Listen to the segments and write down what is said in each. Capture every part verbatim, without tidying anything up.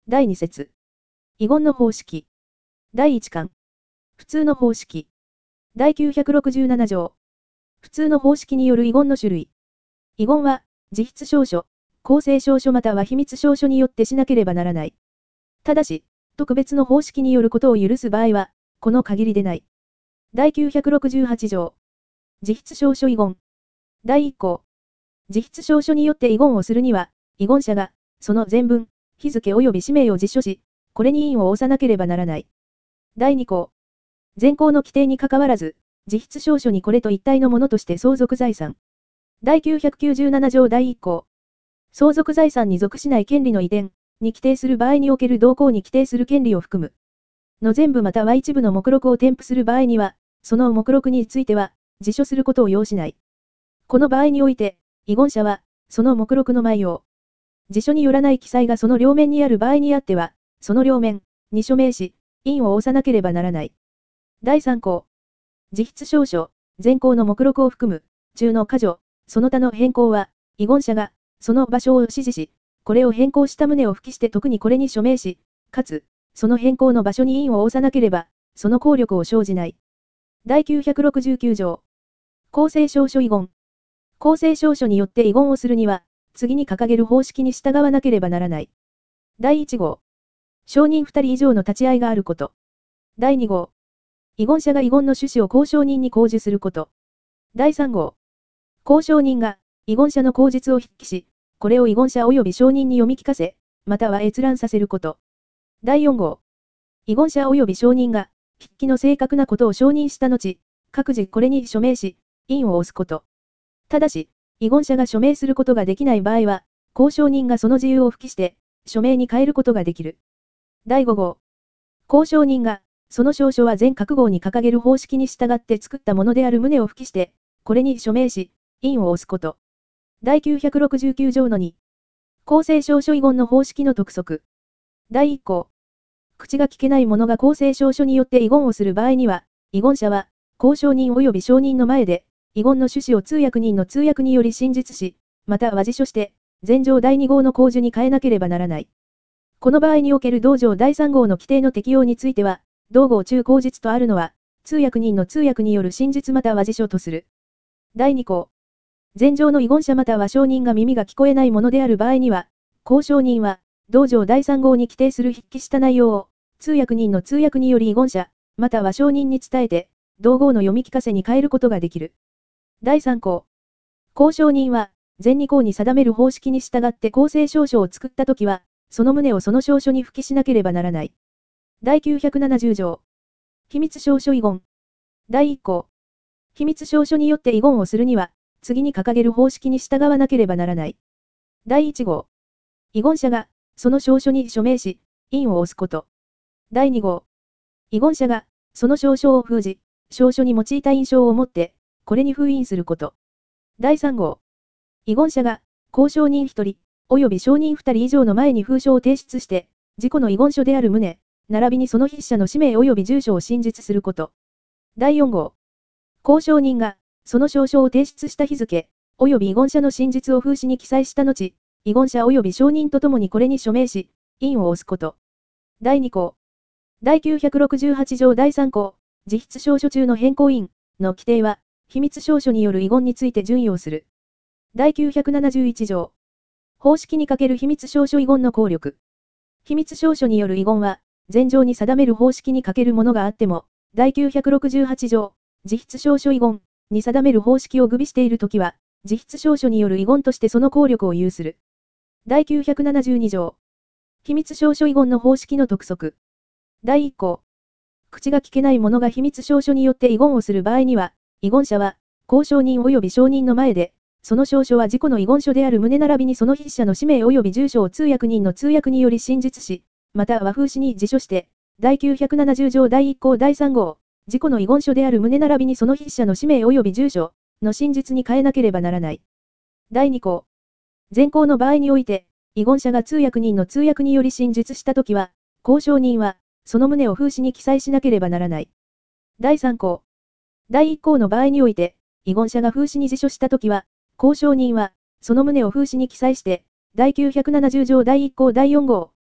だいに節。遺言の方式。だいいち巻。普通の方式。だいきゅうひゃくろくじゅうなな条。普通の方式による遺言の種類。遺言は、自筆証書、公正証書または秘密証書によってしなければならない。ただし、特別の方式によることを許す場合は、この限りでない。だいきゅうひゃくろくじゅうはち条。自筆証書遺言。だいいっ項。自筆証書によって遺言をするには、遺言者が、その全文、日付及び氏名を実書し、これに印を押さなければならない。だいに項。前項の規定にかかわらず、自筆証書にこれと一体のものとして相続財産。だいきゅうひゃくきゅうじゅうなな条だいいっ項。相続財産に属しない権利の移転に規定する場合における同項に規定する権利を含む。の全部または一部の目録を添付する場合には、その目録については、自書することを要しない。この場合において、遺言者は、その目録の内容。自書によらない記載がその両面にある場合にあっては、その両面に署名し、印を押さなければならない。だいさん項。自筆証書、前項の目録を含む、中の箇条、その他の変更は、遺言者が、その場所を指示し、これを変更した旨を付記して特にこれに署名し、かつ、その変更の場所に印を押さなければ、その効力を生じない。だいきゅうひゃくろくじゅうきゅう条。公正証書遺言。公正証書によって遺言をするには、次に掲げる方式に従わなければならない。だいいち号。証人ふたり以上の立ち会いがあること。だいに号。遺言者が遺言の趣旨を公証人に公示すること。だいさん号。公証人が、遺言者の口実を筆記し、これを遺言者及び証人に読み聞かせ、または閲覧させること。だいよん号。遺言者及び証人が、筆記の正確なことを承認した後、各自これに署名し、印を押すこと。ただし、遺言者が署名することができない場合は、公証人がその自由を付記して、署名に変えることができる。だいご号。公証人が、その証書は全各号に掲げる方式に従って作ったものである旨を付記して、これに署名し、印を押すこと。だいきゅうひゃくろくじゅうきゅう条のに。公正証書遺言の方式の督促。だいいっ項。口が聞けない者が公正証書によって遺言をする場合には、遺言者は、公証人及び証人の前で、遺言の趣旨を通訳人の通訳により真実し、または自書して、前条だいに号の公授に変えなければならない。この場合における同条だいさん号の規定の適用については、同号中口実とあるのは、通訳人の通訳による真実または自書とする。だいに項。前条の遺言者または証人が耳が聞こえないものである場合には、公証人は、同条だいさん号に規定する筆記した内容を、通訳人の通訳により遺言者、または証人に伝えて、同号の読み聞かせに変えることができる。だいさん項。公証人は、前に項に定める方式に従って公正証書を作ったときは、その旨をその証書に付記しなければならない。だいきゅうひゃくななじゅう条。秘密証書遺言。だいいっ項。秘密証書によって遺言をするには、次に掲げる方式に従わなければならない。だいいち号。遺言者が、その証書に署名し、印を押すこと。だいに号。遺言者が、その証書を封じ、証書に用いた印象をもって、これに封印すること。だいさん号。遺言者が、公証人ひとり、及び証人ふたり以上の前に封書を提出して、自己の遺言書である旨、並びにその筆者の氏名及び住所を真実すること。だいよん号。公証人が、その証書を提出した日付、及び遺言者の真実を封紙に記載した後、遺言者及び証人とともにこれに署名し、印を押すこと。だいに項。だいきゅうひゃくろくじゅうはち条だいさん項、自筆証書中の変更印の規定は、秘密証書による遺言について準用する。だいきゅうひゃくななじゅういち条。方式にかける秘密証書遺言の効力。秘密証書による遺言は、前条に定める方式にかけるものがあっても、だいきゅうひゃくろくじゅうはち条、自筆証書遺言に定める方式を具備しているときは、自筆証書による遺言としてその効力を有する。だいきゅうひゃくななじゅうに条。秘密証書遺言の方式の督促。だいいっ項。口が聞けない者が秘密証書によって遺言をする場合には、遺言者は、公証人及び証人の前で、その証書は自己の遺言書である旨並びにその筆者の氏名及び住所を通訳人の通訳により真実し、または封紙に自書して、だいきゅうひゃくななじゅう条だいいっ項だいさん号、自己の遺言書である旨並びにその筆者の氏名及び住所の真実に変えなければならない。だいに項。前項の場合において、遺言者が通訳人の通訳により真実したときは、公証人は、その旨を封紙に記載しなければならない。だいさん項。だいいっ項の場合において、遺言者が封紙に自書したときは、公証人は、その旨を封紙に記載して、だいきゅうひゃくななじゅう条だいいっ項だいよん号、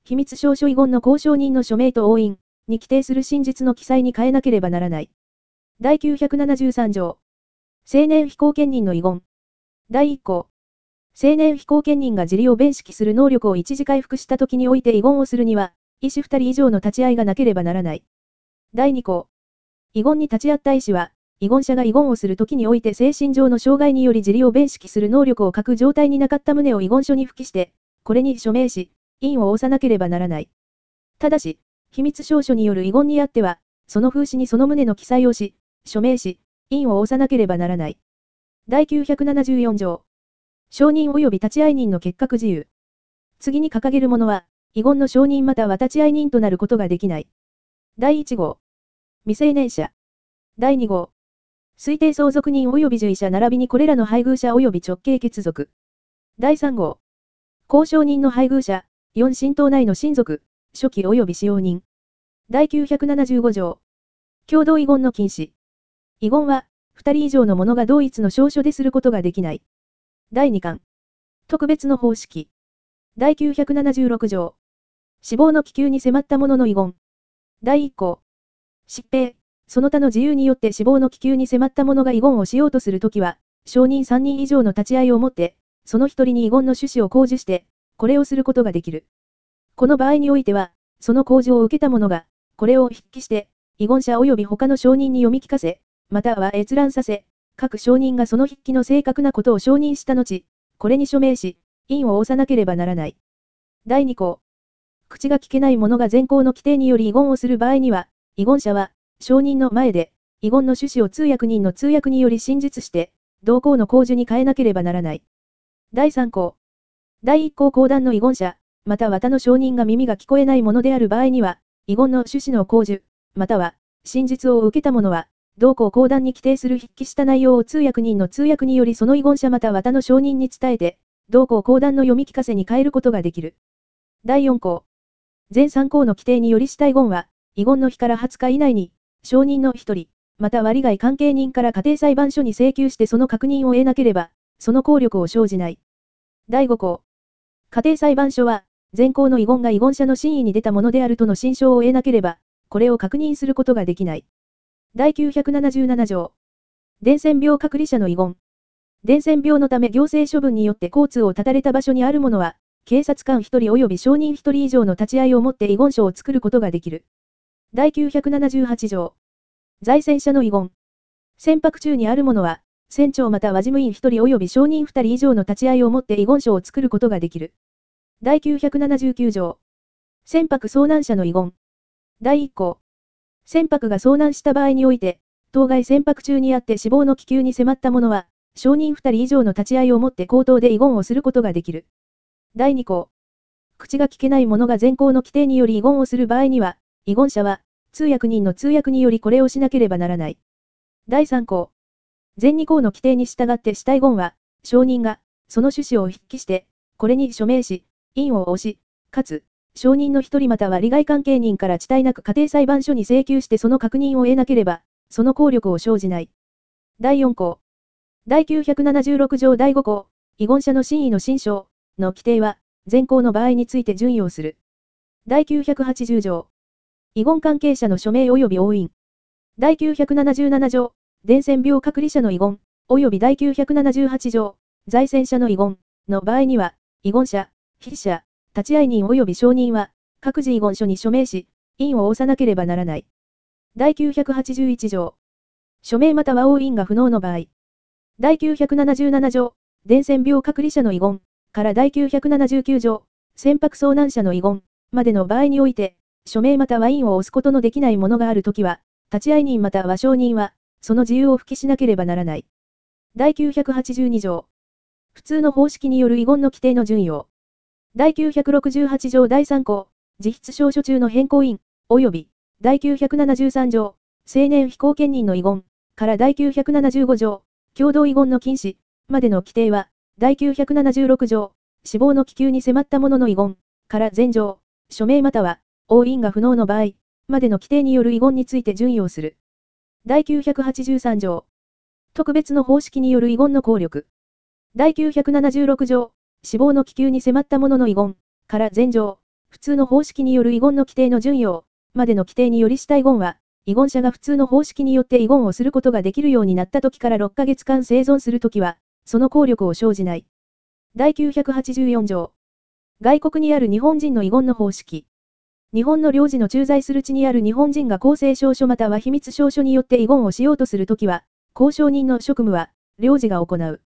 秘密証書遺言の交渉人の署名と押印に規定する真実の記載に変えなければならない。だいきゅうひゃくななじゅうさん条。青年非後見人の遺言。だいいっ項。青年非後見人が自利を弁識する能力を一時回復した時において遺言をするには、医師ふたり以上の立ち会いがなければならない。だいに項。遺言に立ち会った医師は、遺言者が遺言をするときにおいて精神上の障害により自利を弁識する能力を欠く状態になかった旨を遺言書に付記して、これに署名し、印を押さなければならない。ただし、秘密証書による遺言にあっては、その風刺にその旨の記載をし、署名し、印を押さなければならない。だいきゅうひゃくななじゅうよん条。証人及び立ち会い人の結核自由。次に掲げる者は、遺言の証人または立ち会い人となることができない。だいいち号。未成年者。だいに号。推定相続人及び受位者並びにこれらの配偶者及び直系血族。だいさん号。交渉人の配偶者、よん親等内の親族、初期及び使用人。だいきゅうひゃくななじゅうご条。共同遺言の禁止。遺言は、ふたり以上の者が同一の証書ですることができない。だいに巻。特別の方式。だいきゅうひゃくななじゅうろく条。死亡の危急に迫った者の遺言。だいいっ項。疾病、その他の自由によって死亡の危急に迫った者が遺言をしようとするときは、証人さんにん以上の立ち会いをもって、その一人に遺言の趣旨を講授して、これをすることができる。この場合においては、その講授を受けた者が、これを筆記して、遺言者及び他の証人に読み聞かせ、または閲覧させ、各証人がその筆記の正確なことを承認した後、これに署名し、印を押さなければならない。だいに項。口が聞けない者が前項の規定により遺言をする場合には、遺言者は、証人の前で、遺言の趣旨を通訳人の通訳により真実して、同項の講授に変えなければならない。だいさん項。だいいっ項講談の遺言者、または他の証人が耳が聞こえない者である場合には、遺言の趣旨の講授、または、真実を受けた者は、同項講談に規定する筆記した内容を通訳人の通訳によりその遺言者または他の証人に伝えて、同項講談の読み聞かせに変えることができる。だいよん項。前さん項の規定によりした遺言は、遺言の日からはつか以内に、証人の一人、または利害関係人から家庭裁判所に請求してその確認を得なければ、その効力を生じない。だいご項。家庭裁判所は、前項の遺言が遺言者の真意に出たものであるとの心証を得なければ、これを確認することができない。だいきゅうひゃくななじゅうなな条。伝染病隔離者の遺言。伝染病のため行政処分によって交通を断たれた場所にある者は、警察官ひとり及び証人ひとり以上の立ち会いをもって遺言書を作ることができる。だいきゅうひゃくななじゅうはち条。在戦者の遺言。船舶中にある者は、船長または事務員ひとり及び証人ふたり以上の立ち会いをもって遺言書を作ることができる。だいきゅうひゃくななじゅうきゅう条。船舶遭難者の遺言。だいいっ項。船舶が遭難した場合において、当該船舶中にあって死亡の危急に迫った者は、証人ふたり以上の立ち会いをもって口頭で遺言をすることができる。だいに項。口が聞けない者が前項の規定により遺言をする場合には、遺言者は、通訳人の通訳によりこれをしなければならない。だいさん項。前に項の規定に従ってした遺言は、証人が、その趣旨を筆記して、これに署名し、印を押し、かつ、証人の一人または利害関係人から遅滞なく家庭裁判所に請求してその確認を得なければ、その効力を生じない。だいよん項。だいきゅうひゃくななじゅうろく条だいご項、遺言者の真意の心証の規定は、前項の場合について準用する。だいきゅうひゃくはちじゅう条。遺言関係者の署名及び押印。だいきゅうひゃくななじゅうなな条。伝染病隔離者の遺言、及びだいきゅうひゃくななじゅうはち条。在戦者の遺言の場合には、遺言者、筆者、立ち会い人及び証人は、各自遺言書に署名し、印を押さなければならない。だいきゅうひゃくはちじゅういち条。署名または押印が不能の場合。だいきゅうひゃくななじゅうなな条。伝染病隔離者の遺言からだいきゅうひゃくななじゅうきゅう条。船舶遭難者の遺言までの場合において、署名または印を押すことのできないものがあるときは、立ち会い人または証人は、その自由を付記しなければならない。だいきゅうひゃくはちじゅうに条。普通の方式による遺言の規定の準用。だいきゅうひゃくろくじゅうはち条だいさん項、自筆証書中の変更印、及び、だいきゅうひゃくななじゅうさん条、青年非後見人の遺言、からだいきゅうひゃくななじゅうご条、共同遺言の禁止、までの規定は、だいきゅうひゃくななじゅうろく条、死亡の危急に迫った者の遺言、から前条、署名または、押印が不能の場合、までの規定による遺言について準用する。だいきゅうひゃくはちじゅうさん条。特別の方式による遺言の効力。だいきゅうひゃくななじゅうろく条。死亡の危急に迫った者の遺言から前条。 普通の方式による遺言の規定の順用までの規定によりした遺言は、遺言者が普通の方式によって遺言をすることができるようになった時からろっかげつかん生存するときは、その効力を生じない。だいきゅうひゃくはちじゅうよん条。外国にある日本人の遺言の方式。日本の領事の駐在する地にある日本人が公正証書または秘密証書によって遺言をしようとするときは、公証人の職務は、領事が行う。